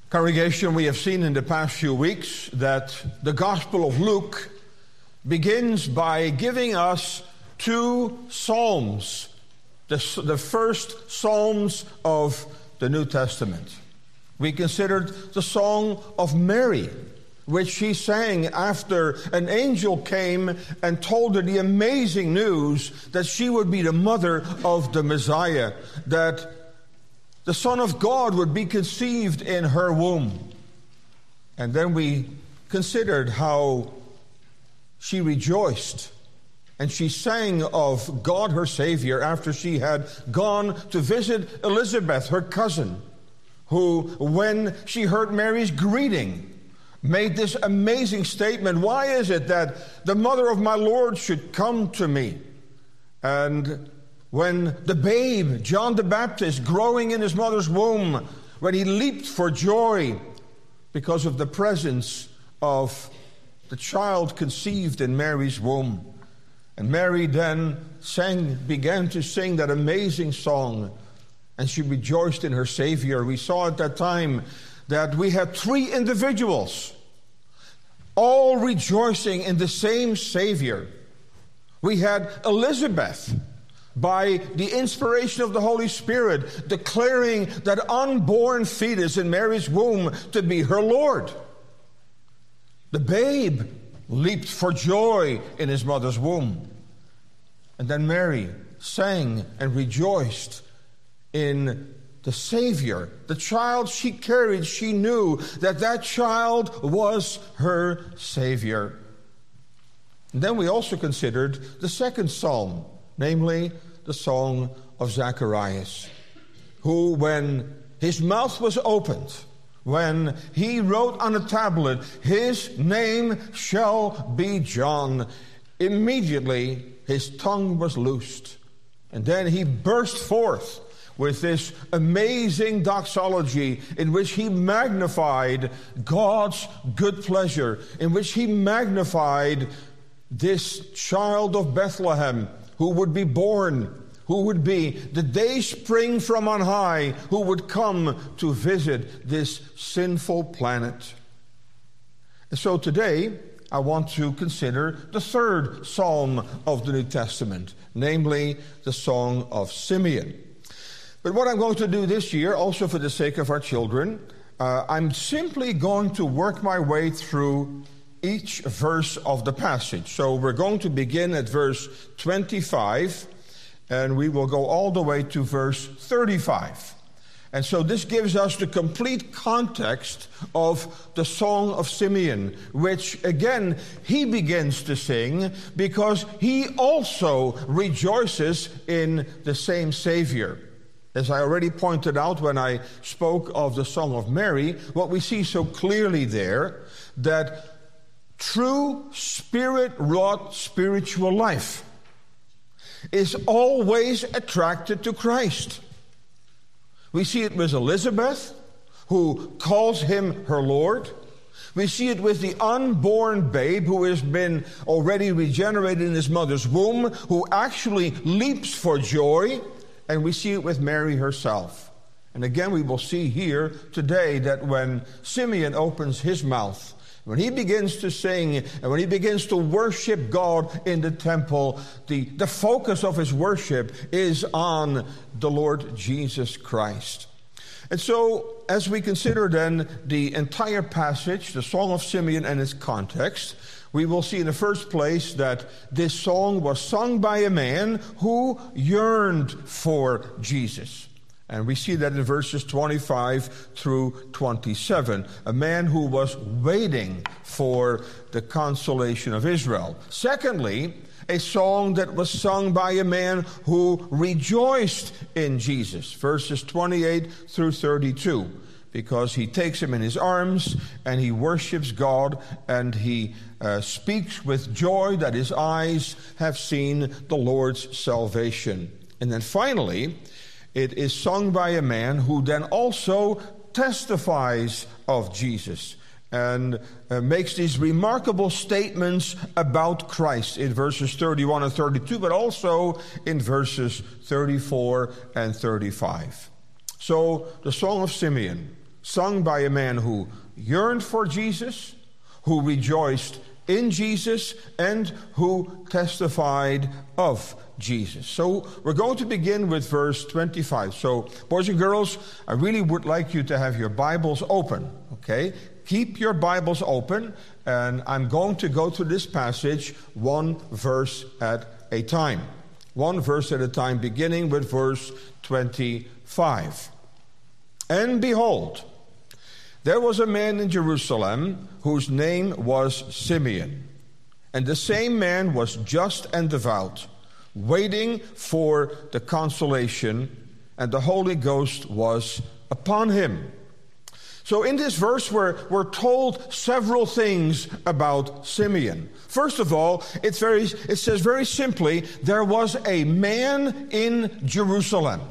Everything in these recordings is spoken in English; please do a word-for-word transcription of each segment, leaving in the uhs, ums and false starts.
Congregation, we have seen in the past few weeks that the Gospel of Luke begins by giving us two psalms, the, the first psalms of the New Testament. We considered the Song of Mary, which she sang after an angel came and told her the amazing news that she would be the mother of the Messiah, that the Son of God would be conceived in her womb. And then we considered how she rejoiced and she sang of God her Savior after she had gone to visit Elizabeth, her cousin, who, when she heard Mary's greeting, made this amazing statement, "Why is it that the mother of my Lord should come to me?" And when the babe, John the Baptist, growing in his mother's womb, when he leaped for joy because of the presence of the child conceived in Mary's womb. And Mary then sang, began to sing that amazing song, and she rejoiced in her Savior. We saw at that time that we had three individuals, all rejoicing in the same Savior. We had Elizabeth, by the inspiration of the Holy Spirit, declaring that unborn fetus in Mary's womb to be her Lord. The babe leaped for joy in his mother's womb. And then Mary sang and rejoiced in the Savior. The child she carried, she knew that that child was her Savior. And then we also considered the second psalm, namely the Song of Zacharias, who, when his mouth was opened, when he wrote on a tablet, "His name shall be John," immediately his tongue was loosed. And then he burst forth with this amazing doxology in which he magnified God's good pleasure, in which he magnified this child of Bethlehem who would be born, who would be the day spring from on high, who would come to visit this sinful planet. And so today, I want to consider the third psalm of the New Testament, namely the Song of Simeon. But what I'm going to do this year, also for the sake of our children, uh, I'm simply going to work my way through each verse of the passage. So we're going to begin at verse twenty-five, and we will go all the way to verse thirty-five. And so this gives us the complete context of the Song of Simeon, which again he begins to sing because he also rejoices in the same Savior. As I already pointed out when I spoke of the Song of Mary, what we see so clearly there, that true Spirit-wrought spiritual life is always attracted to Christ. We see it with Elizabeth, who calls him her Lord. We see it with the unborn babe who has been already regenerated in his mother's womb, who actually leaps for joy. And we see it with Mary herself. And again, we will see here today that when Simeon opens his mouth, when he begins to sing, and when he begins to worship God in the temple, the, the focus of his worship is on the Lord Jesus Christ. And so, as we consider then the entire passage, the Song of Simeon and its context, we will see in the first place that this song was sung by a man who yearned for Jesus. And we see that in verses twenty-five through twenty-seven. A man who was waiting for the consolation of Israel. Secondly, a song that was sung by a man who rejoiced in Jesus. Verses twenty-eight through thirty-two. Because he takes him in his arms and he worships God and he uh, speaks with joy that his eyes have seen the Lord's salvation. And then finally, it is sung by a man who then also testifies of Jesus and uh, makes these remarkable statements about Christ in verses thirty-one and thirty-two, but also in verses thirty-four and thirty-five. So the Song of Simeon sung by a man who yearned for Jesus, who rejoiced in Jesus, and who testified of Jesus. So we're going to begin with verse twenty-five. So, boys and girls, I really would like you to have your Bibles open, okay? Keep your Bibles open, and I'm going to go through this passage one verse at a time. One verse at a time, beginning with verse twenty-five. And behold, there was a man in Jerusalem whose name was Simeon. And the same man was just and devout, waiting for the consolation, and the Holy Ghost was upon him. So in this verse, we're, we're told several things about Simeon. First of all, it's very, it says very simply, there was a man in Jerusalem.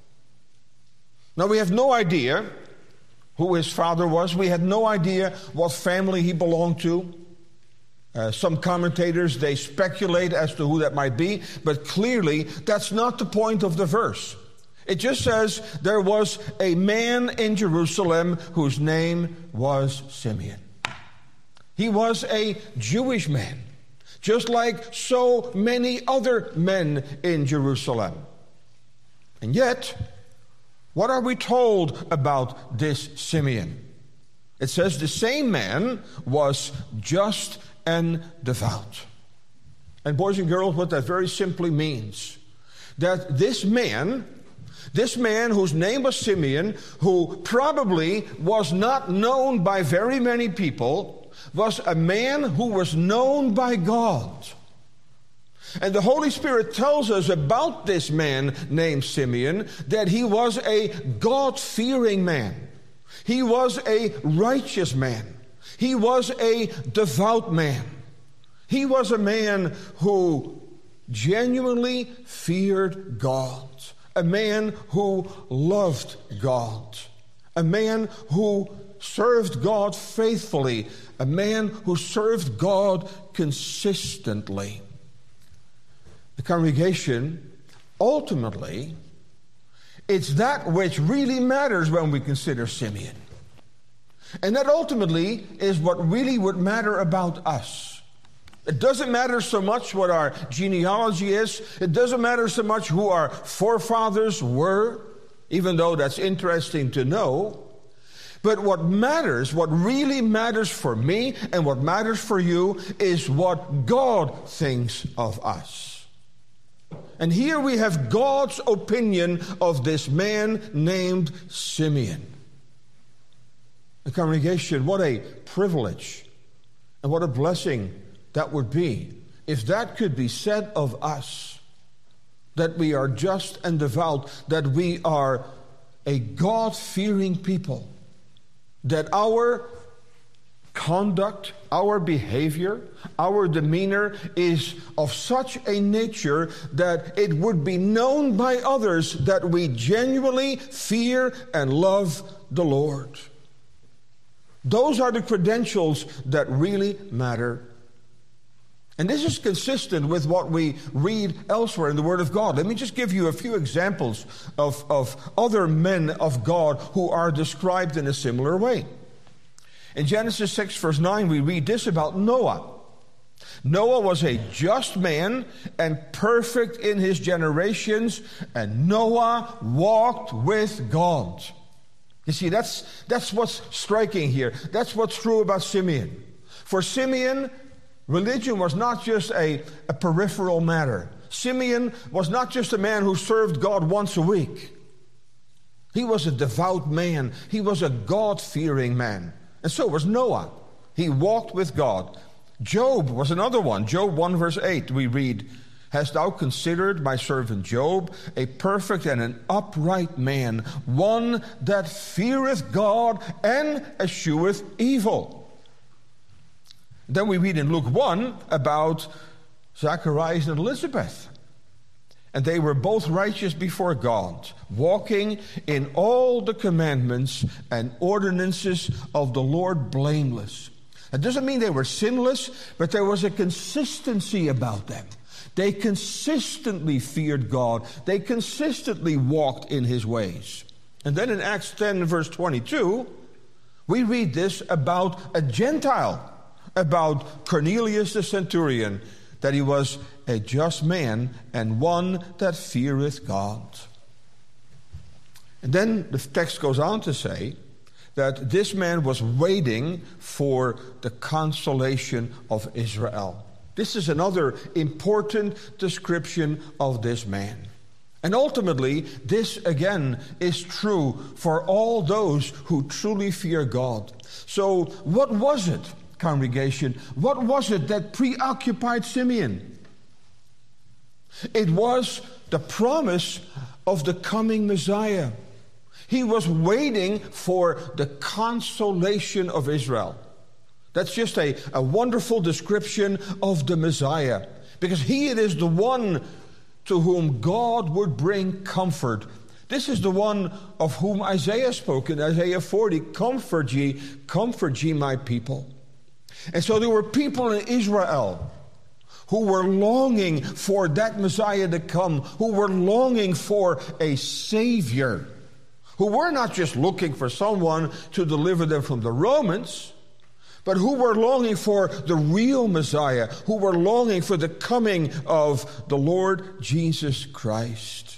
Now we have no idea who his father was. We had no idea what family he belonged to. Uh, some commentators, they speculate as to who that might be, but clearly that's not the point of the verse. It just says there was a man in Jerusalem whose name was Simeon. He was a Jewish man, just like so many other men in Jerusalem. And yet, what are we told about this Simeon? It says the same man was just and devout. And boys and girls, what that very simply means, that this man, this man whose name was Simeon, who probably was not known by very many people, was a man who was known by God. And the Holy Spirit tells us about this man named Simeon that he was a God-fearing man. He was a righteous man. He was a devout man. He was a man who genuinely feared God. A man who loved God. A man who served God faithfully. A man who served God consistently. The congregation, ultimately, it's that which really matters when we consider Simeon. And that ultimately is what really would matter about us. It doesn't matter so much what our genealogy is. It doesn't matter so much who our forefathers were, even though that's interesting to know. But what matters, what really matters for me and what matters for you is what God thinks of us. And here we have God's opinion of this man named Simeon. The congregation, what a privilege and what a blessing that would be if that could be said of us, that we are just and devout, that we are a God-fearing people, that our conduct, our behavior, our demeanor is of such a nature that it would be known by others that we genuinely fear and love the Lord. Those are the credentials that really matter. And this is consistent with what we read elsewhere in the Word of God. Let me just give you a few examples of, of other men of God who are described in a similar way. In Genesis six, verse nine, we read this about Noah. Noah was a just man and perfect in his generations, and Noah walked with God. You see, that's, that's what's striking here. That's what's true about Simeon. For Simeon, religion was not just a, a peripheral matter. Simeon was not just a man who served God once a week. He was a devout man. He was a God-fearing man. And so was Noah. He walked with God. Job was another one. Job one verse eight, we read, "Hast thou considered my servant Job, a perfect and an upright man, one that feareth God and escheweth evil?" Then we read in Luke one about Zacharias and Elizabeth. And they were both righteous before God, walking in all the commandments and ordinances of the Lord blameless. That doesn't mean they were sinless, but there was a consistency about them. They consistently feared God. They consistently walked in his ways. And then in Acts ten, verse twenty-two, We read this about a Gentile, about Cornelius the centurion, that he was a just man and one that feareth God. And then the text goes on to say that this man was waiting for the consolation of Israel. This is another important description of this man. And ultimately, this again is true for all those who truly fear God. So what was it, congregation? What was it that preoccupied Simeon? It was the promise of the coming Messiah. He was waiting for the consolation of Israel. That's just a, a wonderful description of the Messiah, because he it is the one to whom God would bring comfort. This is the one of whom Isaiah spoke in Isaiah forty, comfort ye, comfort ye my people. And so there were people in Israel who were longing for that Messiah to come, who were longing for a Savior, who were not just looking for someone to deliver them from the Romans, but who were longing for the real Messiah, who were longing for the coming of the Lord Jesus Christ.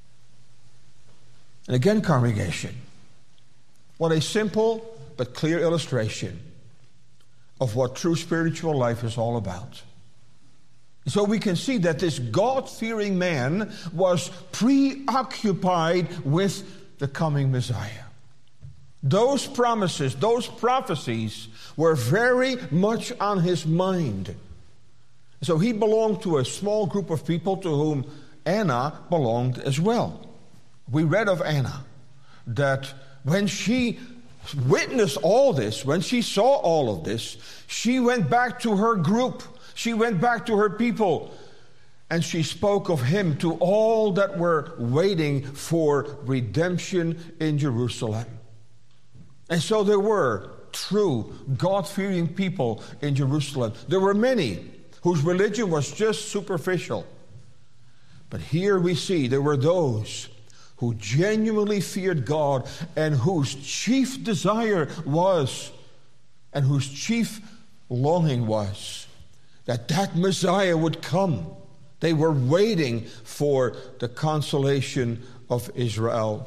And again, congregation, what a simple but clear illustration of what true spiritual life is all about. So we can see that this God-fearing man was preoccupied with the coming Messiah. Those promises, those prophecies were very much on his mind. So he belonged to a small group of people to whom Anna belonged as well. We read of Anna that when she witnessed all this, when she saw all of this, she went back to her group. She went back to her people. And she spoke of him to all that were waiting for redemption in Jerusalem. And so there were true, God-fearing people in Jerusalem. There were many whose religion was just superficial. But here we see there were those who genuinely feared God and whose chief desire was, and whose chief longing was, that that Messiah would come. They were waiting for the consolation of Israel.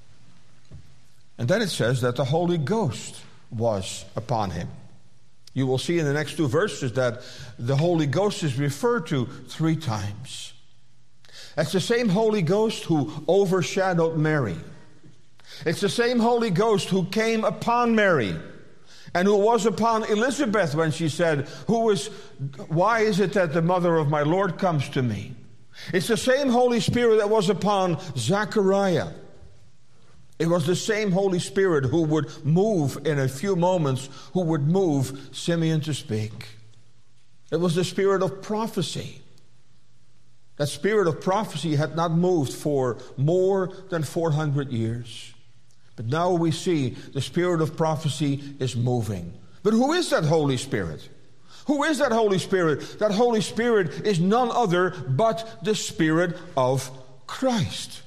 And then it says that the Holy Ghost was upon him. You will see in the next two verses that the Holy Ghost is referred to three times. It's the same Holy Ghost who overshadowed Mary. It's the same Holy Ghost who came upon Mary and who was upon Elizabeth when she said, "Who is, why is it that the mother of my Lord comes to me?" It's the same Holy Spirit that was upon Zechariah. It was the same Holy Spirit who would move in a few moments, who would move Simeon to speak. It was the spirit of prophecy. That spirit of prophecy had not moved for more than four hundred years. But now we see the spirit of prophecy is moving. But who is that Holy Spirit? Who is that Holy Spirit? That Holy Spirit is none other but the Spirit of Christ.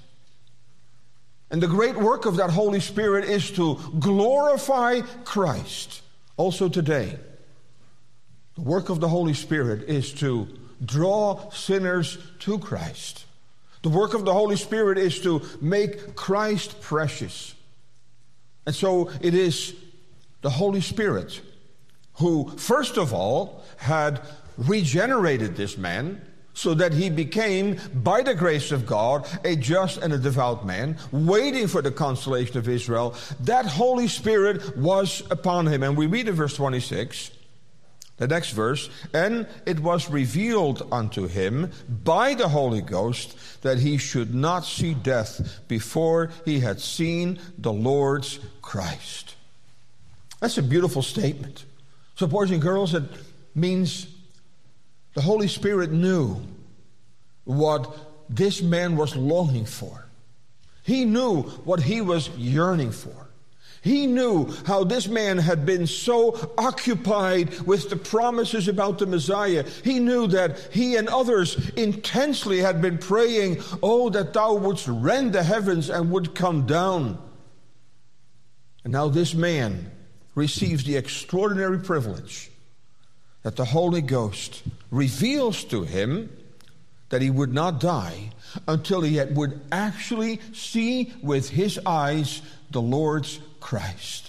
And the great work of that Holy Spirit is to glorify Christ. Also today, the work of the Holy Spirit is to draw sinners to Christ. The work of the Holy Spirit is to make Christ precious. And so it is the Holy Spirit who, first of all, had regenerated this man so that he became, by the grace of God, a just and a devout man, waiting for the consolation of Israel. That Holy Spirit was upon him. And we read in verse twenty-six, the next verse, "And it was revealed unto him by the Holy Ghost that he should not see death before he had seen the Lord's Christ." That's a beautiful statement. So, boys and girls, it means the Holy Spirit knew what this man was longing for. He knew what he was yearning for. He knew how this man had been so occupied with the promises about the Messiah. He knew that he and others intensely had been praying, "Oh, that thou wouldst rend the heavens and would come down." And now this man receives the extraordinary privilege that the Holy Ghost reveals to him that he would not die until he had, would actually see with his eyes the Lord's Christ.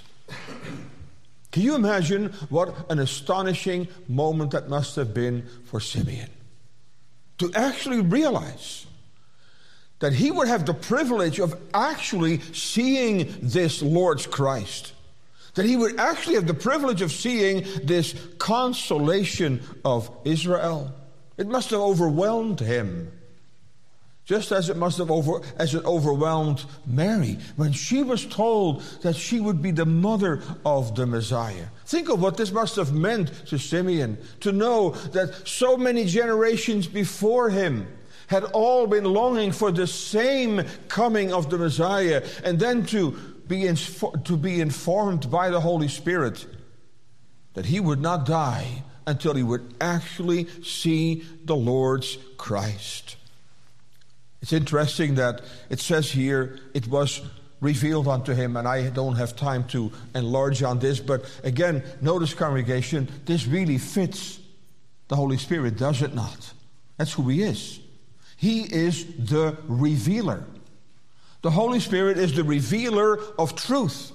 Can you imagine what an astonishing moment that must have been for Simeon? To actually realize that he would have the privilege of actually seeing this Lord's Christ. That he would actually have the privilege of seeing this consolation of Israel. It must have overwhelmed him. Just as it must have over, as it overwhelmed Mary when she was told that she would be the mother of the Messiah. Think of what this must have meant to Simeon, to know that so many generations before him had all been longing for the same coming of the Messiah, and then to be, info- to be informed by the Holy Spirit that he would not die until he would actually see the Lord's Christ. It's interesting that it says here it was revealed unto him, and I don't have time to enlarge on this, but again, notice, congregation, this really fits the Holy Spirit, does it not? That's who he is. He is the revealer. The Holy Spirit is the revealer of truth.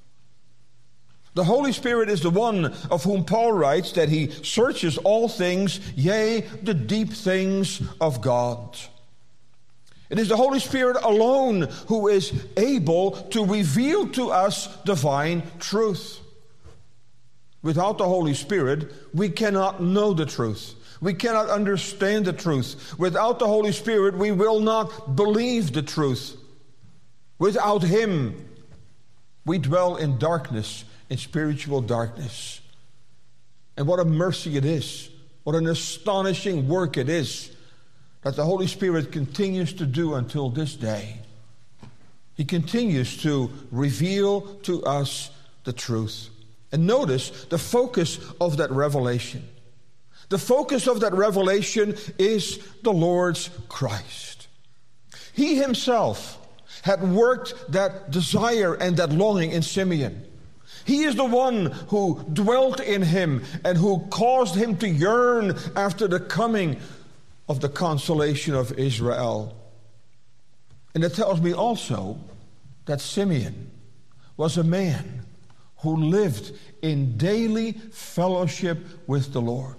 The Holy Spirit is the one of whom Paul writes that he searches all things, yea, the deep things of God. It is the Holy Spirit alone who is able to reveal to us divine truth. Without the Holy Spirit, we cannot know the truth. We cannot understand the truth. Without the Holy Spirit, we will not believe the truth. Without Him, we dwell in darkness, in spiritual darkness. And what a mercy it is. What an astonishing work it is that the Holy Spirit continues to do until this day. He continues to reveal to us the truth. And notice the focus of that revelation. The focus of that revelation is the Lord's Christ. He himself had worked that desire and that longing in Simeon. He is the one who dwelt in him and who caused him to yearn after the coming of the consolation of Israel. And it tells me also that Simeon was a man who lived in daily fellowship with the Lord.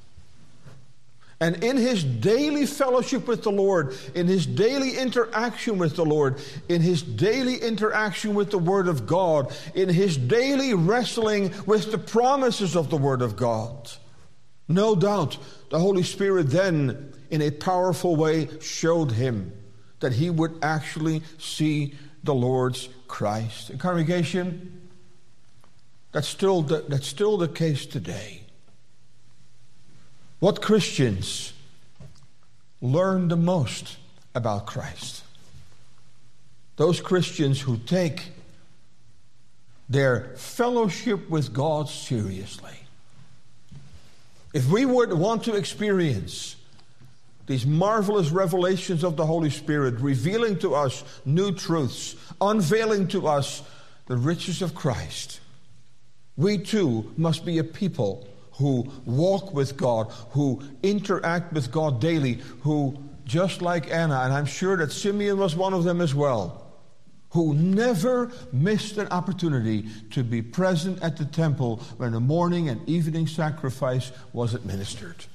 And in his daily fellowship with the Lord, in his daily interaction with the Lord, in his daily interaction with the Word of God, in his daily wrestling with the promises of the Word of God, no doubt the Holy Spirit then, in a powerful way, showed him that he would actually see the Lord's Christ. And congregation, that's still the, that's still the case today. What Christians learn the most about Christ? Those Christians who take their fellowship with God seriously. If we would want to experience these marvelous revelations of the Holy Spirit, revealing to us new truths, unveiling to us the riches of Christ, we too must be a people who walk with God, who interact with God daily, who, just like Anna, and I'm sure that Simeon was one of them as well, who never missed an opportunity to be present at the temple when the morning and evening sacrifice was administered.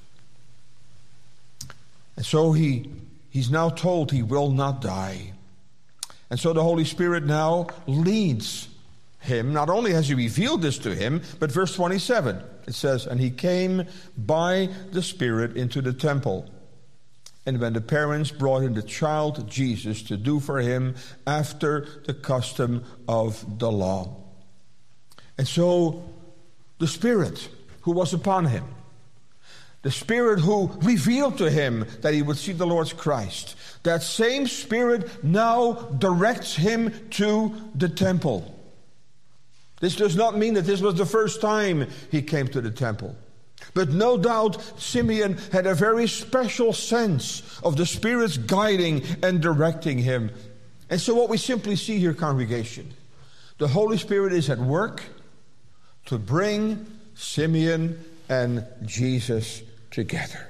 And so he, he's now told he will not die. And so the Holy Spirit now leads him. Not only has he revealed this to him, but verse twenty-seven, it says, and he came by the Spirit into the temple. And when the parents brought in the child Jesus to do for him after the custom of the law. And so the Spirit who was upon him, the Spirit who revealed to him that he would see the Lord's Christ, that same Spirit now directs him to the temple. This does not mean that this was the first time he came to the temple. But no doubt Simeon had a very special sense of the Spirit's guiding and directing him. And so what we simply see here, congregation, the Holy Spirit is at work to bring Simeon and Jesus together.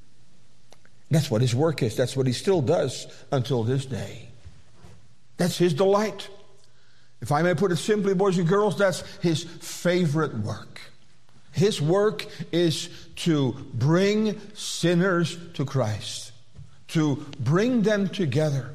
That's what his work is. That's what he still does until this day. That's his delight. If I may put it simply, boys and girls, that's his favorite work. His work is to bring sinners to Christ, to bring them together.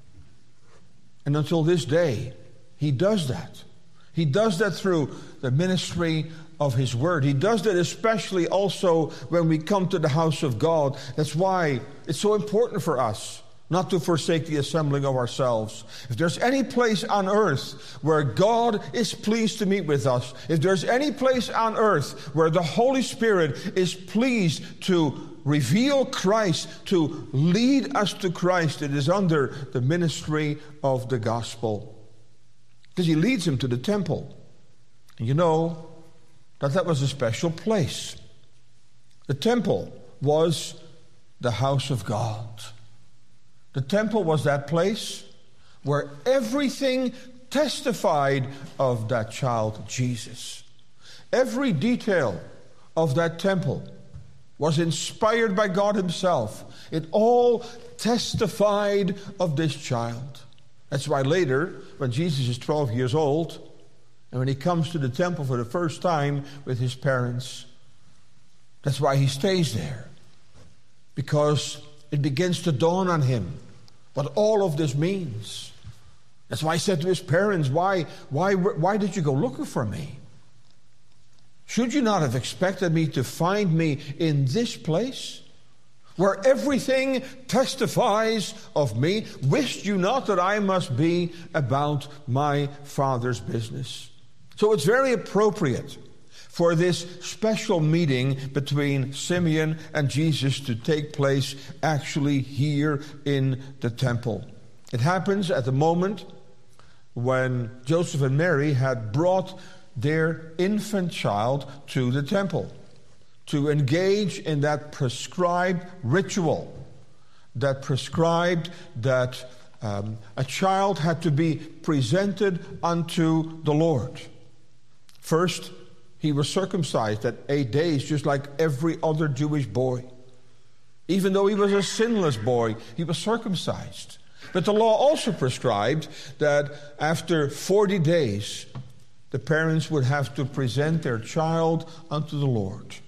And until this day, he does that. He does that through the ministry of his word. He does that especially also when we come to the house of God. That's why it's so important for us not to forsake the assembling of ourselves. If there's any place on earth where God is pleased to meet with us, if there's any place on earth where the Holy Spirit is pleased to reveal Christ, to lead us to Christ, it is under the ministry of the gospel. Because he leads him to the temple. And you know that that was a special place. The temple was the house of God. The temple was that place where everything testified of that child Jesus. Every detail of that temple was inspired by God himself. It all testified of this child. That's why later, when Jesus is twelve years old, and when he comes to the temple for the first time with his parents, that's why he stays there. Because it begins to dawn on him what all of this means. That's why he said to his parents, why, why, why did you go looking for me? Should you not have expected me to find me in this place, where everything testifies of me? Wished you not that I must be about my Father's business? So it's very appropriate for this special meeting between Simeon and Jesus to take place actually here in the temple. It happens at the moment when Joseph and Mary had brought their infant child to the temple to engage in that prescribed ritual, that prescribed that um, a child had to be presented unto the Lord. First, he was circumcised at eight days, just like every other Jewish boy. Even though he was a sinless boy, he was circumcised. But the law also prescribed that after forty days, the parents would have to present their child unto the Lord.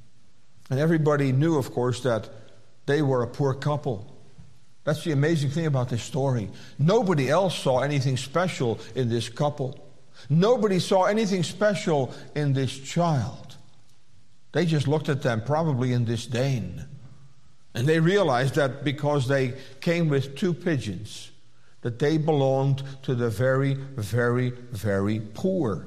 And everybody knew, of course, that they were a poor couple. That's the amazing thing about this story. Nobody else saw anything special in this couple. Nobody saw anything special in this child. They just looked at them probably in disdain. And they realized that because they came with two pigeons, that they belonged to the very, very, very poor.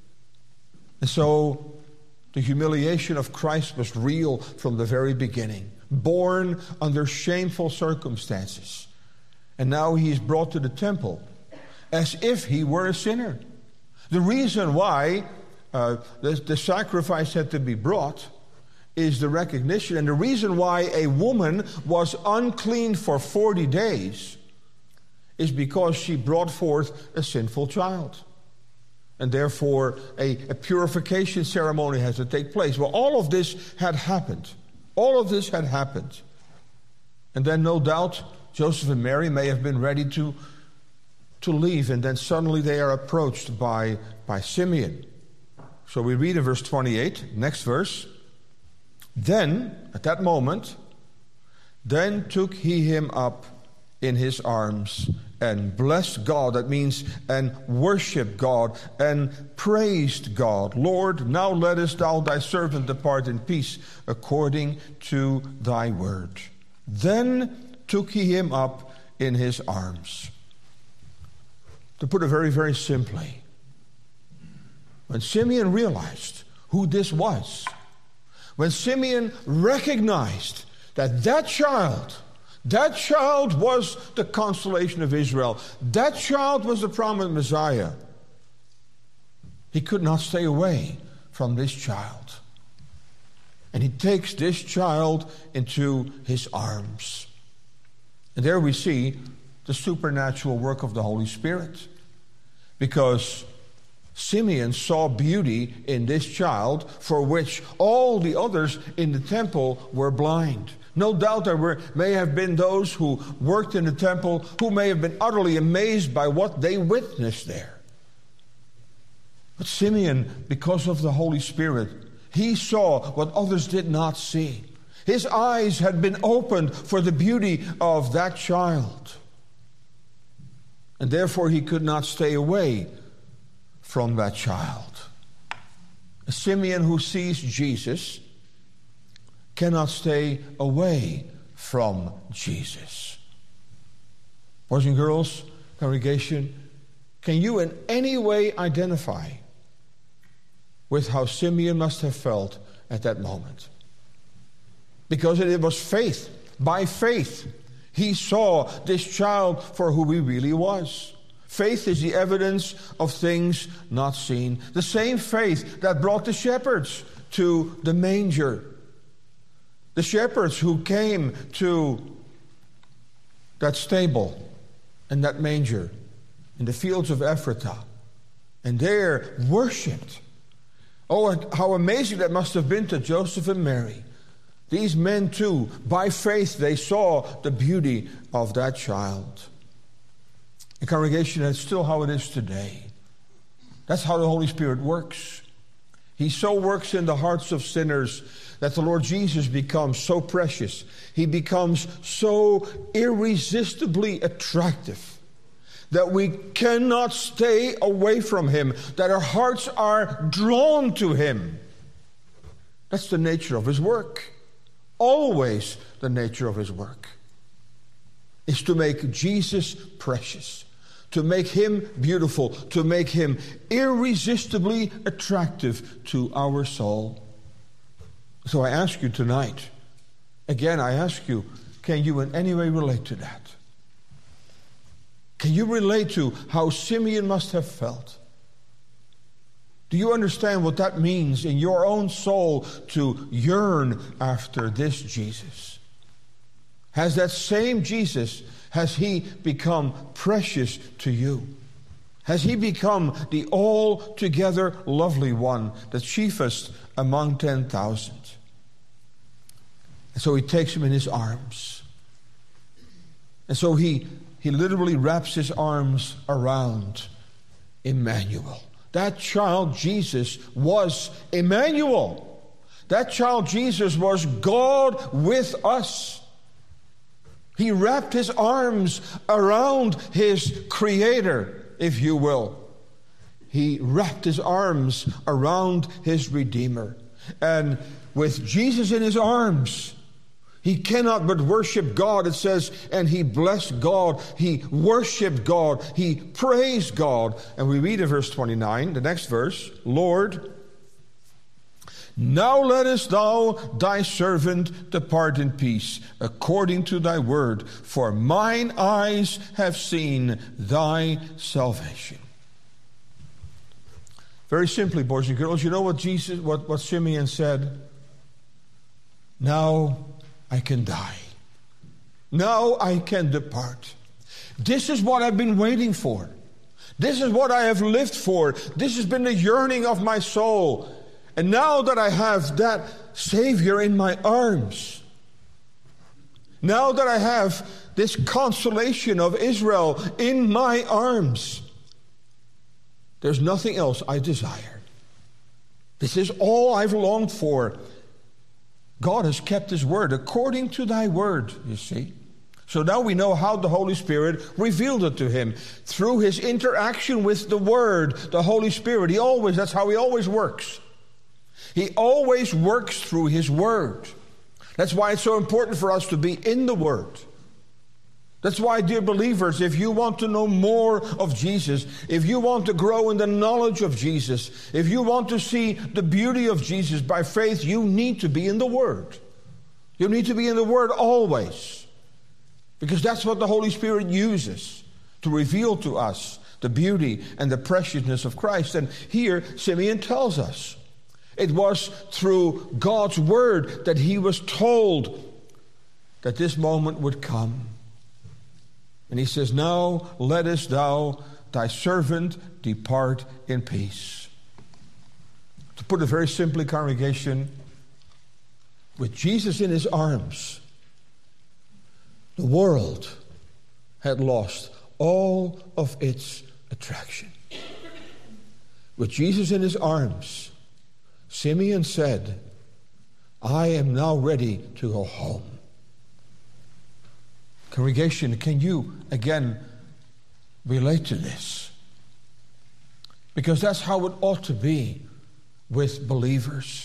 And so the humiliation of Christ was real from the very beginning, born under shameful circumstances. And now he is brought to the temple as if he were a sinner. The reason why uh, the, the sacrifice had to be brought is the recognition, and the reason why a woman was unclean for forty days is because she brought forth a sinful child. And therefore, a, a purification ceremony has to take place. Well, all of this had happened. All of this had happened. And then, no doubt, Joseph and Mary may have been ready to, to leave, and then suddenly they are approached by, by Simeon. So we read in verse twenty-eight, next verse. Then, at that moment, then took he him up in his arms and blessed God. That means, and worshiped God and praised God. Lord, now lettest thou thy servant depart in peace according to thy word. Then took he him up in his arms. To put it very, very simply, when Simeon realized who this was, when Simeon recognized that that child, that child was the consolation of Israel, that child was the promised Messiah, he could not stay away from this child. And he takes this child into his arms. And there we see the supernatural work of the Holy Spirit. Because Simeon saw beauty in this child for which all the others in the temple were blind. No doubt there were, may have been those who worked in the temple who may have been utterly amazed by what they witnessed there. But Simeon, because of the Holy Spirit, he saw what others did not see. His eyes had been opened for the beauty of that child. And therefore he could not stay away from that child. A Simeon who sees Jesus cannot stay away from Jesus. Boys and girls, congregation, can you in any way identify with how Simeon must have felt at that moment? Because it was faith. By faith, he saw this child for who he really was. Faith is the evidence of things not seen. The same faith that brought the shepherds to the manger. The shepherds who came to that stable and that manger in the fields of Ephratah, and there worshipped. Oh, how amazing that must have been to Joseph and Mary. These men too, by faith, they saw the beauty of that child. And congregation, that's still how it is today. That's how the Holy Spirit works. He so works in the hearts of sinners that the Lord Jesus becomes so precious. He becomes so irresistibly attractive that we cannot stay away from him, that our hearts are drawn to him. That's the nature of his work. Always the nature of his work is to make Jesus precious, to make him beautiful, to make him irresistibly attractive to our soul. So I ask you tonight, again I ask you, can you in any way relate to that? Can you relate to how Simeon must have felt? Do you understand what that means in your own soul to yearn after this Jesus? Has that same Jesus, has he become precious to you? Has he become the altogether lovely one, the chiefest among ten thousand? And so he takes him in his arms. And so he, he literally wraps his arms around Emmanuel. That child Jesus was Emmanuel. That child Jesus was God with us. He wrapped his arms around his Creator, if you will. He wrapped his arms around his Redeemer. And with Jesus in his arms, he cannot but worship God. It says, and he blessed God. He worshiped God. He praised God. And we read in verse twenty-nine, the next verse, Lord, now lettest thou thy servant depart in peace, according to thy word. For mine eyes have seen thy salvation. Very simply, boys and girls, you know what Jesus, what, what Simeon said? Now I can die. Now I can depart. This is what I've been waiting for. This is what I have lived for. This has been the yearning of my soul. And now that I have that Savior in my arms, now that I have this consolation of Israel in my arms, there's nothing else I desire. This is all I've longed for. God has kept his word according to thy word, you see. So now we know how the Holy Spirit revealed it to him. Through his interaction with the word, the Holy Spirit. He always, that's how he always works. He always works through his word. That's why it's so important for us to be in the word. That's why, dear believers, if you want to know more of Jesus, if you want to grow in the knowledge of Jesus, if you want to see the beauty of Jesus by faith, you need to be in the Word. You need to be in the Word always. Because that's what the Holy Spirit uses to reveal to us the beauty and the preciousness of Christ. And here, Simeon tells us, it was through God's Word that he was told that this moment would come. And he says, now lettest thou thy servant depart in peace. To put it very simply, congregation, with Jesus in his arms, the world had lost all of its attraction. With Jesus in his arms, Simeon said, I am now ready to go home. Congregation, can you again relate to this? Because that's how it ought to be with believers.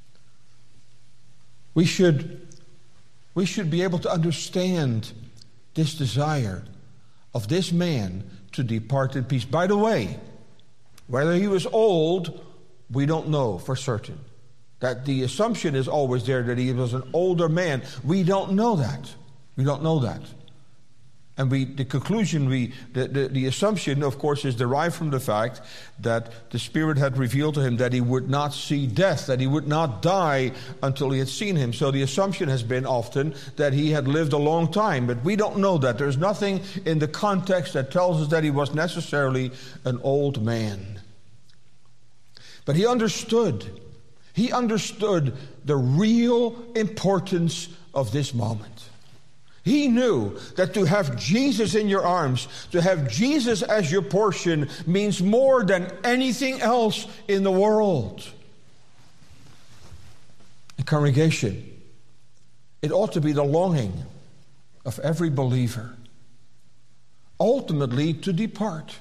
We should, we should be able to understand this desire of this man to depart in peace. By the way, whether he was old, we don't know for certain. That the assumption is always there that he was an older man. We don't know that. We don't know that. And we, the conclusion, we, the, the, the assumption, of course, is derived from the fact that the Spirit had revealed to him that he would not see death, that he would not die until he had seen him. So the assumption has been often that he had lived a long time. But we don't know that. There's nothing in the context that tells us that he was necessarily an old man. But he understood. He understood the real importance of this moment. He knew that to have Jesus in your arms, to have Jesus as your portion, means more than anything else in the world. The congregation, it ought to be the longing of every believer, ultimately to depart.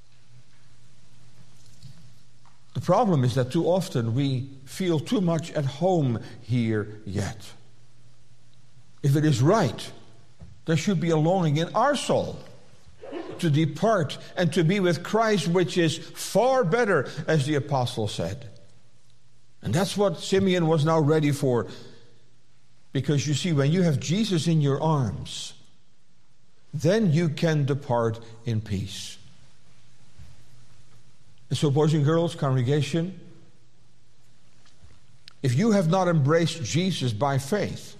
The problem is that too often we feel too much at home here yet. If it is right, there should be a longing in our soul to depart and to be with Christ, which is far better, as the apostle said. And that's what Simeon was now ready for. Because you see, when you have Jesus in your arms, then you can depart in peace. And so, boys and girls, congregation, if you have not embraced Jesus by faith,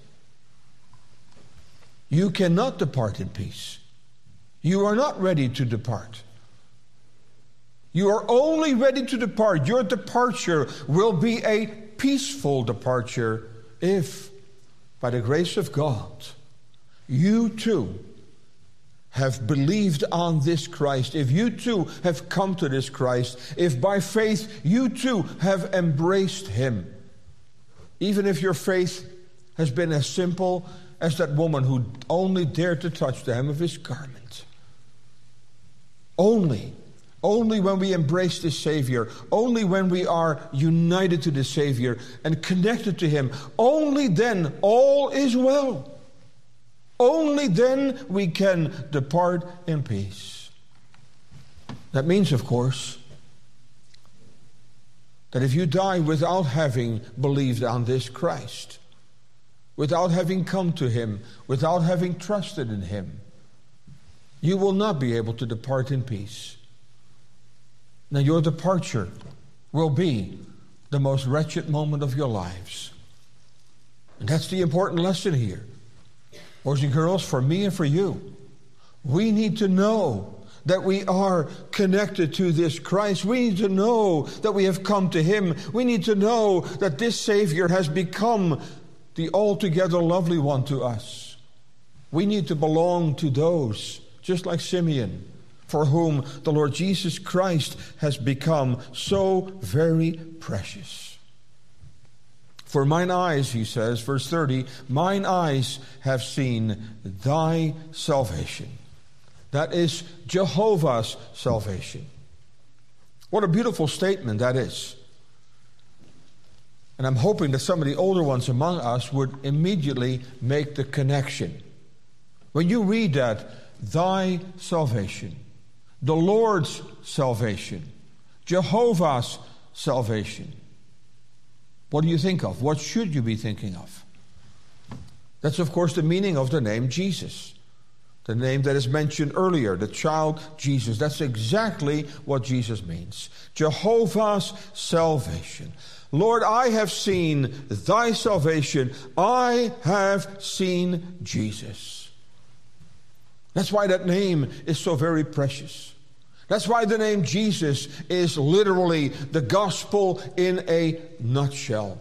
you cannot depart in peace. You are not ready to depart. You are only ready to depart. Your departure will be a peaceful departure if, by the grace of God, you too have believed on this Christ, if you too have come to this Christ, if by faith you too have embraced him, even if your faith has been as simple as that woman who only dared to touch the hem of his garment. Only, only when we embrace the Savior, only when we are united to the Savior and connected to him, only then all is well. Only then we can depart in peace. That means, of course, that if you die without having believed on this Christ, without having come to him, without having trusted in him, you will not be able to depart in peace. Now, your departure will be the most wretched moment of your lives. And that's the important lesson here. Boys and girls, for me and for you, we need to know that we are connected to this Christ. We need to know that we have come to him. We need to know that this Savior has become the altogether lovely one to us. We need to belong to those, just like Simeon, for whom the Lord Jesus Christ has become so very precious. For mine eyes, he says, verse thirty, mine eyes have seen thy salvation. That is Jehovah's salvation. What a beautiful statement that is. And I'm hoping that some of the older ones among us would immediately make the connection. When you read that, thy salvation, the Lord's salvation, Jehovah's salvation, what do you think of? What should you be thinking of? That's, of course, the meaning of the name Jesus. The name that is mentioned earlier, the child Jesus. That's exactly what Jesus means. Jehovah's salvation. Lord, I have seen thy salvation. I have seen Jesus. That's why that name is so very precious. That's why the name Jesus is literally the gospel in a nutshell.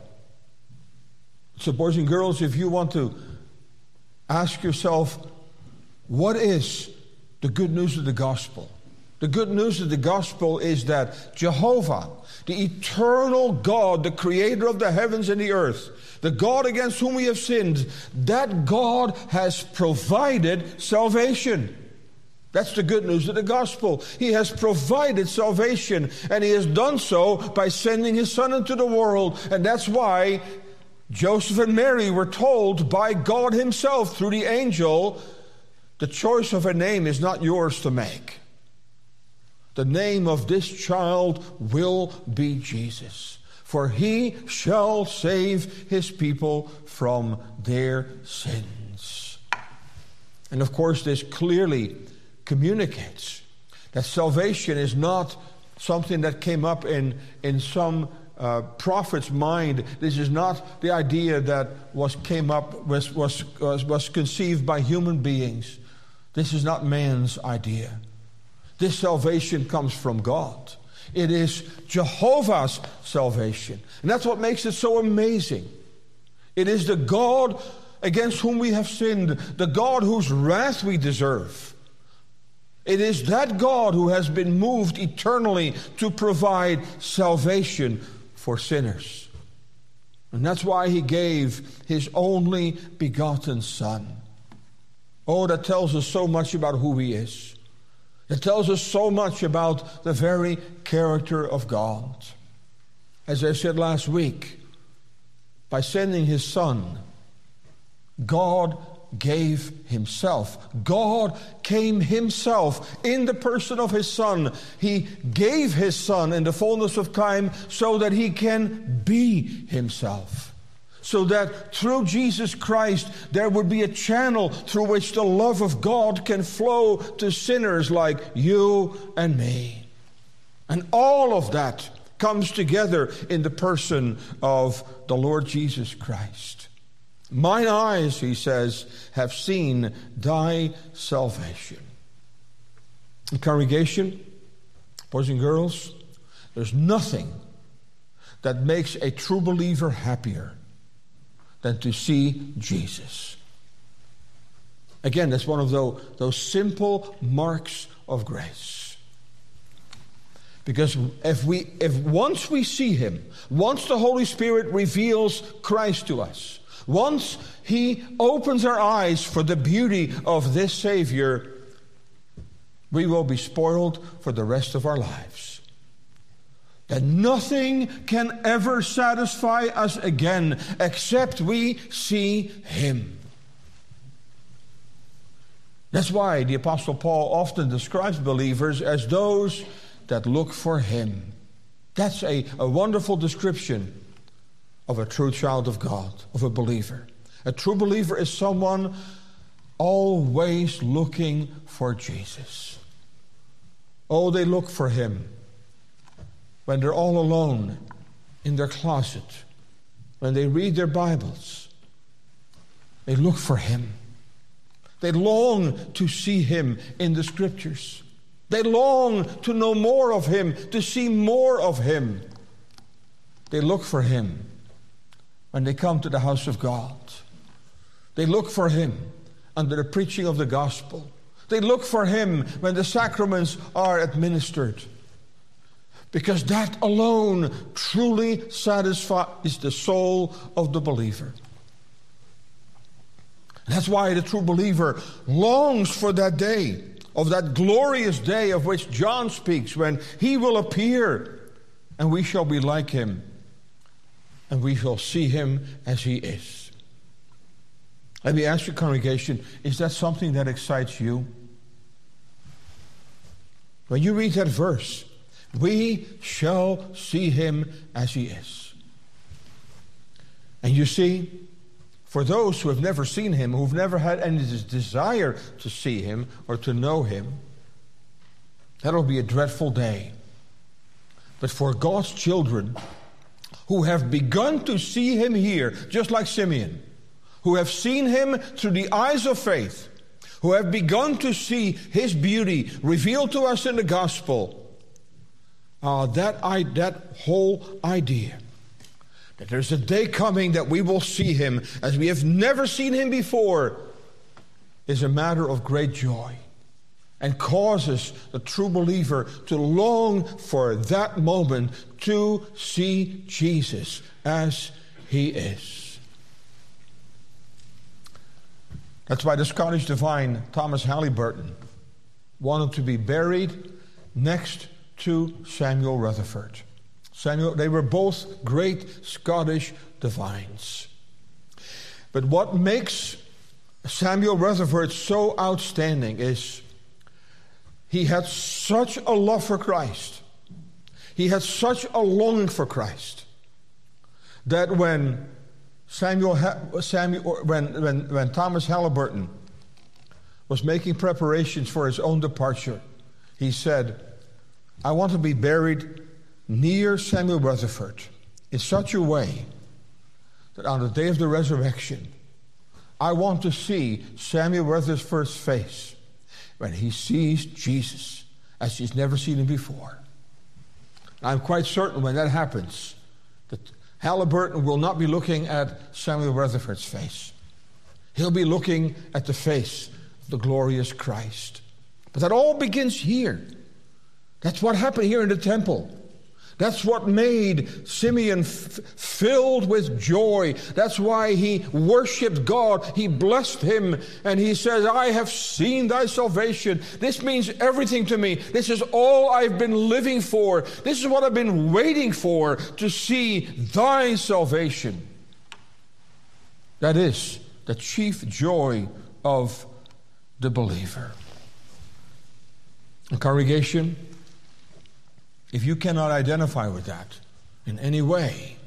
So boys and girls, if you want to ask yourself, what is the good news of the gospel? The good news of the gospel is that Jehovah, the eternal God, the creator of the heavens and the earth, the God against whom we have sinned, that God has provided salvation. That's the good news of the gospel. He has provided salvation, and He has done so by sending His Son into the world. And that's why Joseph and Mary were told by God Himself through the angel, the choice of a name is not yours to make. The name of this child will be Jesus, for He shall save His people from their sins. And of course, this clearly communicates that salvation is not something that came up in, in some uh, prophet's mind. This is not the idea that was came up was, was, was, was conceived by human beings. This is not man's idea. This salvation comes from God. It is Jehovah's salvation. And that's what makes it so amazing. It is the God against whom we have sinned, the God whose wrath we deserve. It is that God who has been moved eternally to provide salvation for sinners. And that's why He gave His only begotten Son. Oh, that tells us so much about who He is. It tells us so much about the very character of God. As I said last week, by sending His Son, God gave Himself. God came Himself in the person of His Son. He gave His Son in the fullness of time so that He can be Himself. So that through Jesus Christ there would be a channel through which the love of God can flow to sinners like you and me. And all of that comes together in the person of the Lord Jesus Christ. Mine eyes, He says, have seen thy salvation. And congregation, boys and girls, there's nothing that makes a true believer happier than to see Jesus. Again, that's one of those, those simple marks of grace. Because if we, if once we see Him, once the Holy Spirit reveals Christ to us, once He opens our eyes for the beauty of this Savior, we will be spoiled for the rest of our lives. That nothing can ever satisfy us again except we see Him. That's why the Apostle Paul often describes believers as those that look for Him. That's a, a wonderful description of a true child of God, of a believer. A true believer is someone always looking for Jesus. Oh, they look for Him when they're all alone in their closet, when they read their Bibles. They look for Him. They long to see Him in the Scriptures. They long to know more of Him, to see more of Him. They look for Him when they come to the house of God. They look for Him under the preaching of the gospel. They look for Him when the sacraments are administered. Because that alone truly satisfies the soul of the believer. And that's why the true believer longs for that day, of that glorious day of which John speaks, when He will appear and we shall be like Him. And we shall see Him as He is. Let me ask you, congregation, is that something that excites you? When you read that verse, we shall see Him as He is. And you see, for those who have never seen Him, who've never had any desire to see Him or to know Him, that'll be a dreadful day. But for God's children, who have begun to see Him here, just like Simeon, who have seen Him through the eyes of faith, who have begun to see his beauty revealed to us in the gospel, uh, that, I, that whole idea that there's a day coming that we will see him as we have never seen him before is a matter of great joy and causes the true believer to long for that moment to see Jesus as he is. That's why the Scottish divine Thomas Halliburton wanted to be buried next to Samuel Rutherford. Samuel, they were both great Scottish divines. But what makes Samuel Rutherford so outstanding is he had such a love for Christ. He had such a longing for Christ that when Samuel, Samuel when, when, when Thomas Halliburton was making preparations for his own departure, he said, I want to be buried near Samuel Rutherford in such a way that on the day of the resurrection, I want to see Samuel Rutherford's face when he sees Jesus as he's never seen him before. I'm quite certain when that happens that Halliburton will not be looking at Samuel Rutherford's face. He'll be looking at the face of the glorious Christ. But that all begins here. That's what happened here in the temple. That's what made Simeon f- filled with joy. That's why he worshiped God. He blessed him and he says, I have seen thy salvation. This means everything to me. This is all I've been living for. This is what I've been waiting for, to see thy salvation. That is the chief joy of the believer. The congregation, if you cannot identify with that in any way,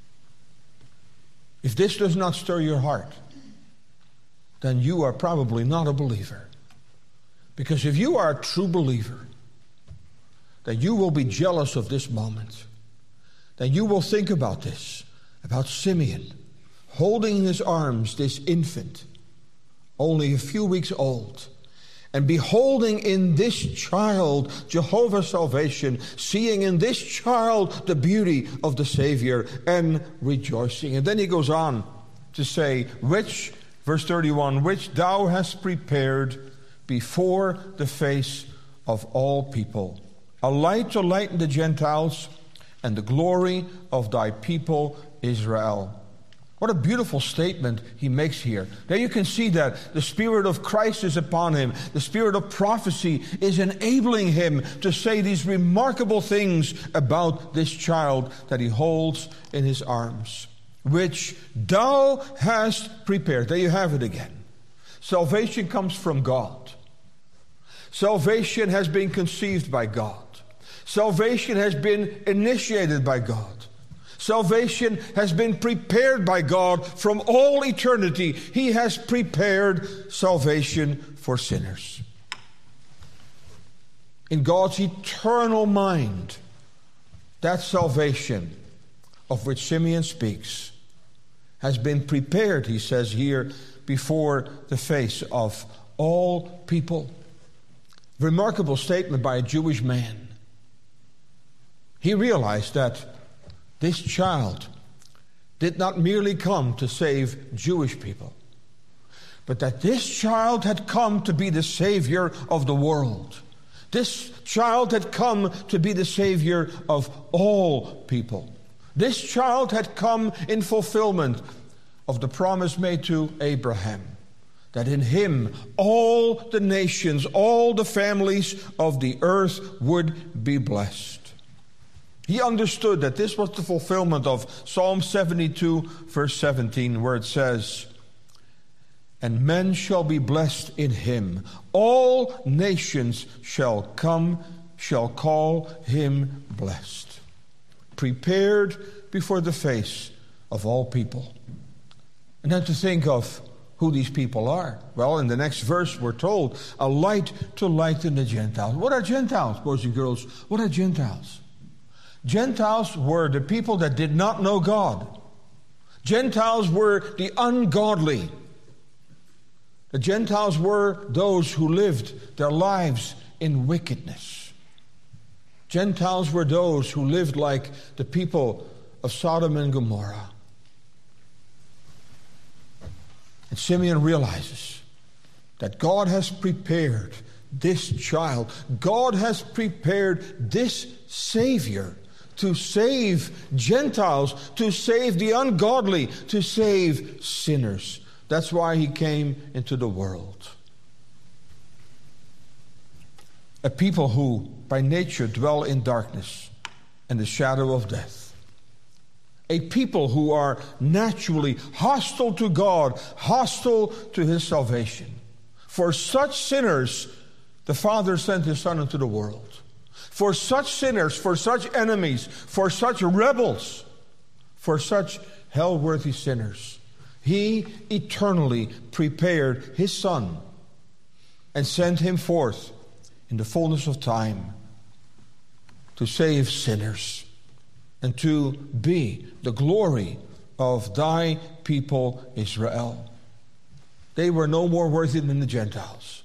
if this does not stir your heart, then you are probably not a believer. Because if you are a true believer, then you will be jealous of this moment. Then you will think about this, about Simeon holding in his arms this infant, only a few weeks old, and beholding in this child Jehovah's salvation, seeing in this child the beauty of the Savior, and rejoicing. And then he goes on to say, which, verse thirty-one, which thou hast prepared before the face of all people, a light to lighten the Gentiles, and the glory of thy people Israel. What a beautiful statement he makes here. There you can see that the Spirit of Christ is upon him. The Spirit of prophecy is enabling him to say these remarkable things about this child that he holds in his arms, which thou hast prepared. There you have it again. Salvation comes from God. Salvation has been conceived by God. Salvation has been initiated by God. Salvation has been prepared by God from all eternity. He has prepared salvation for sinners. In God's eternal mind, that salvation of which Simeon speaks has been prepared, he says here, before the face of all people. Remarkable statement by a Jewish man. He realized that this child did not merely come to save Jewish people, but that this child had come to be the Savior of the world. This child had come to be the Savior of all people. This child had come in fulfillment of the promise made to Abraham, that in him all the nations, all the families of the earth would be blessed. He understood that this was the fulfillment of Psalm seventy-two, verse seventeen, where it says, and men shall be blessed in him. All nations shall come, shall call him blessed. Prepared before the face of all people. And then to think of who these people are. Well, in the next verse we're told, a light to lighten the Gentiles. What are Gentiles, boys and girls? What are Gentiles? Gentiles were the people that did not know God. Gentiles were the ungodly. The Gentiles were those who lived their lives in wickedness. Gentiles were those who lived like the people of Sodom and Gomorrah. And Simeon realizes that God has prepared this child. God has prepared this Savior to save Gentiles, to save the ungodly, to save sinners. That's why he came into the world. A people who by nature dwell in darkness and the shadow of death. A people who are naturally hostile to God, hostile to his salvation. For such sinners, the Father sent his Son into the world. For such sinners, for such enemies, for such rebels, for such hell-worthy sinners, he eternally prepared his Son and sent him forth in the fullness of time to save sinners and to be the glory of thy people Israel. They were no more worthy than the Gentiles.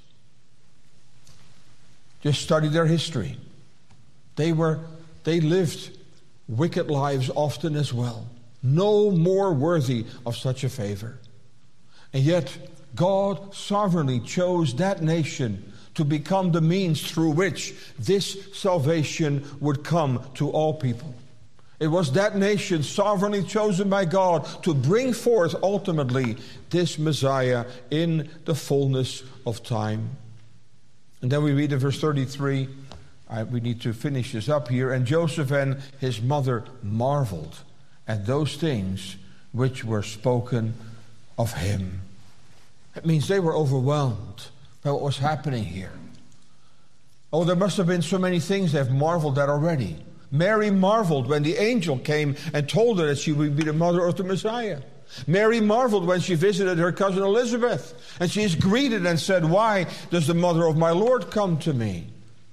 Just study their history. They were, they lived wicked lives often as well. No more worthy of such a favor. And yet, God sovereignly chose that nation to become the means through which this salvation would come to all people. It was that nation sovereignly chosen by God to bring forth ultimately this Messiah in the fullness of time. And then we read in verse thirty-three, I, we need to finish this up here. And Joseph and his mother marveled at those things which were spoken of him. It means they were overwhelmed by what was happening here. Oh, there must have been so many things they've marveled at already. Mary marveled when the angel came and told her that she would be the mother of the Messiah. Mary marveled when she visited her cousin Elizabeth, and she is greeted and said, "Why does the mother of my Lord come to me?"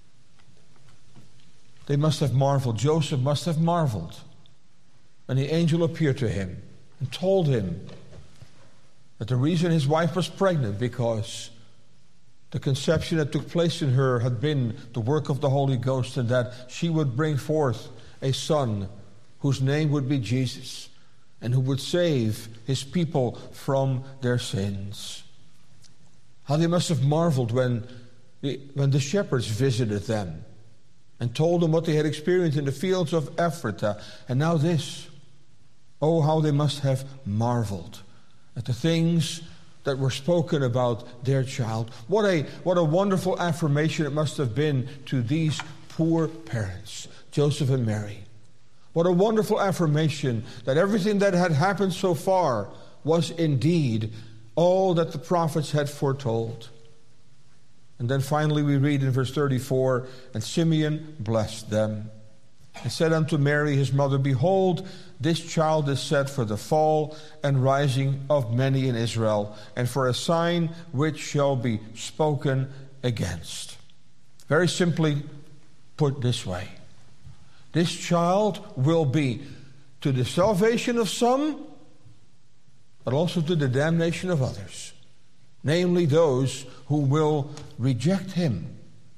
They must have marveled. Joseph must have marveled when the angel appeared to him and told him that the reason his wife was pregnant because the conception that took place in her had been the work of the Holy Ghost, and that she would bring forth a son whose name would be Jesus and who would save his people from their sins. How they must have marveled when the, when the shepherds visited them and told them what they had experienced in the fields of Ephrathah. And now this. Oh, how they must have marveled at the things that were spoken about their child. What a, what a wonderful affirmation it must have been to these poor parents, Joseph and Mary. What a wonderful affirmation that everything that had happened so far was indeed all that the prophets had foretold. And then finally we read in verse thirty-four, and Simeon blessed them and said unto Mary his mother, Behold, this child is set for the fall and rising of many in Israel, and for a sign which shall be spoken against. Very simply put this way, this child will be to the salvation of some, but also to the damnation of others, namely those who will reject him.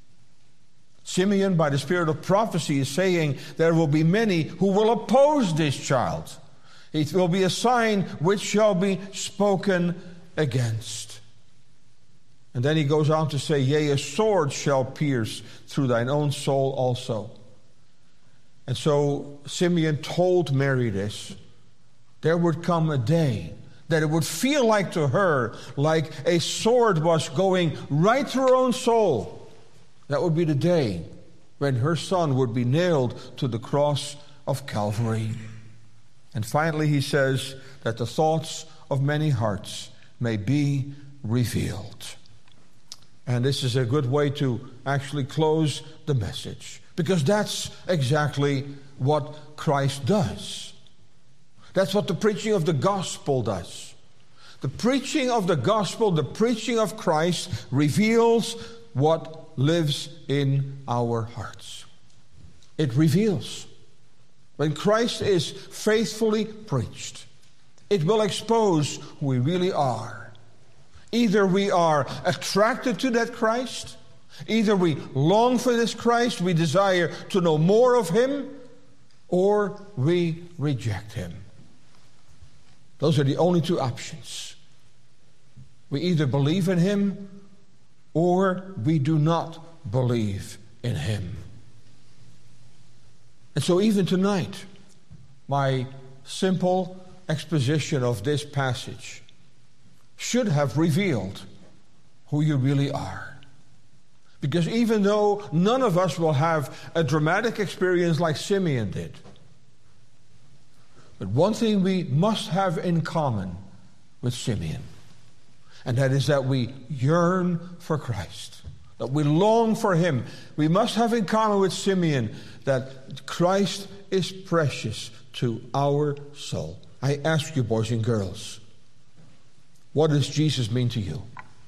Simeon, by the spirit of prophecy, is saying there will be many who will oppose this child. It will be a sign which shall be spoken against. And then he goes on to say, Yea, a sword shall pierce through thine own soul also. And so Simeon told Mary this. There would come a day that it would feel like to her like a sword was going right through her own soul. That would be the day when her son would be nailed to the cross of Calvary. And finally he says that the thoughts of many hearts may be revealed. And this is a good way to actually close the message, because that's exactly what Christ does. That's what the preaching of the gospel does. The preaching of the gospel, the preaching of Christ, reveals what lives in our hearts. It reveals. When Christ is faithfully preached, it will expose who we really are. Either we are attracted to that Christ, either we long for this Christ, we desire to know more of him, or we reject him. Those are the only two options. We either believe in him or we do not believe in him. And so even tonight, my simple exposition of this passage should have revealed who you really are. Because even though none of us will have a dramatic experience like Simeon did, but one thing we must have in common with Simeon, and that is that we yearn for Christ, that we long for him. We must have in common with Simeon that Christ is precious to our soul. I ask you, boys and girls, what does Jesus mean to you?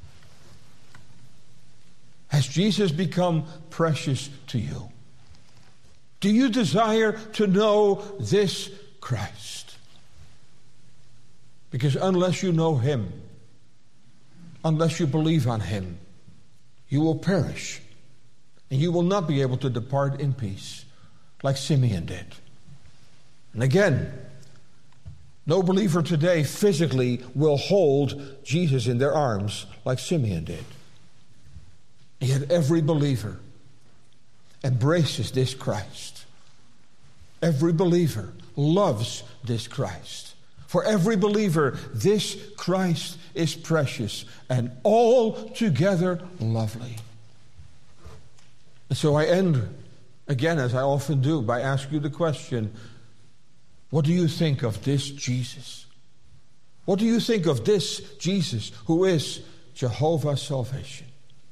Has Jesus become precious to you? Do you desire to know this Christ? Because unless you know him, unless you believe on him, you will perish. And you will not be able to depart in peace like Simeon did. And again, no believer today physically will hold Jesus in their arms like Simeon did. And yet every believer embraces this Christ. Every believer loves this Christ. For every believer, this Christ is precious and altogether lovely. And so I end, again, as I often do, by asking you the question, what do you think of this Jesus? What do you think of this Jesus who is Jehovah's salvation?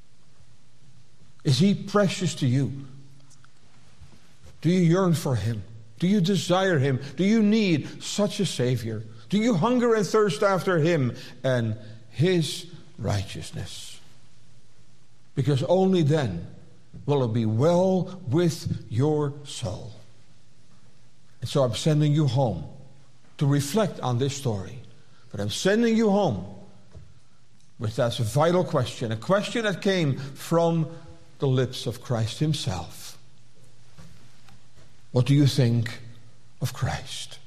Is he precious to you? Do you yearn for him? Do you desire him? Do you need such a Savior? Do you hunger and thirst after him and his righteousness? Because only then will it be well with your soul. And so I'm sending you home to reflect on this story. But I'm sending you home with that vital question, a question that came from the lips of Christ himself. What do you think of Christ?